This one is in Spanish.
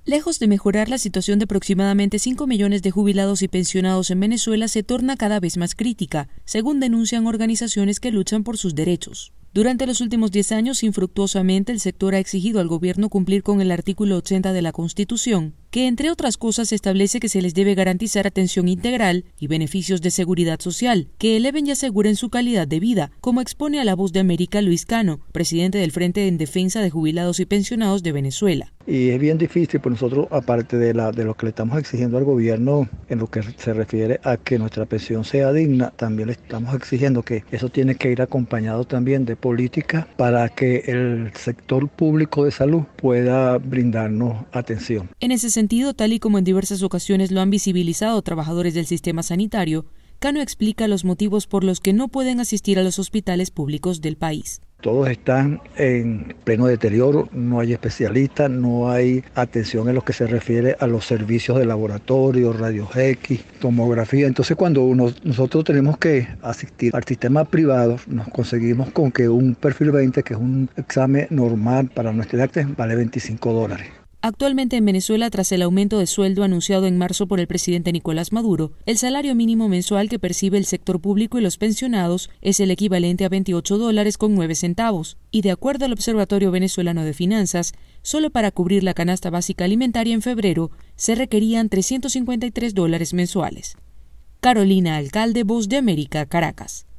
Lejos de mejorar, la situación de aproximadamente 5 millones de jubilados y pensionados en Venezuela se torna cada vez más crítica, según denuncian organizaciones que luchan por sus derechos. Durante los últimos 10 años, infructuosamente, el sector ha exigido al gobierno cumplir con el artículo 80 de la Constitución, que, entre otras cosas, establece que se les debe garantizar atención integral y beneficios de seguridad social, que eleven y aseguren su calidad de vida, como expone a La Voz de América Luis Cano, presidente del Frente en Defensa de Jubilados y Pensionados de Venezuela. Y es bien difícil, pues nosotros, aparte de lo que le estamos exigiendo al gobierno en lo que se refiere a que nuestra pensión sea digna, también le estamos exigiendo que eso tiene que ir acompañado también de política para que el sector público de salud pueda brindarnos atención. En ese sentido, tal y como en diversas ocasiones lo han visibilizado trabajadores del sistema sanitario, Cano explica los motivos por los que no pueden asistir a los hospitales públicos del país. Todos están en pleno deterioro, no hay especialistas, no hay atención en lo que se refiere a los servicios de laboratorio, rayos X, tomografía. Entonces, cuando nosotros tenemos que asistir al sistema privado, nos conseguimos con que un perfil 20, que es un examen normal para nuestra edad, vale $25. Actualmente en Venezuela, tras el aumento de sueldo anunciado en marzo por el presidente Nicolás Maduro, el salario mínimo mensual que percibe el sector público y los pensionados es el equivalente a $28.09, y de acuerdo al Observatorio Venezolano de Finanzas, solo para cubrir la canasta básica alimentaria en febrero se requerían $353 mensuales. Carolina Alcalde, Voz de América, Caracas.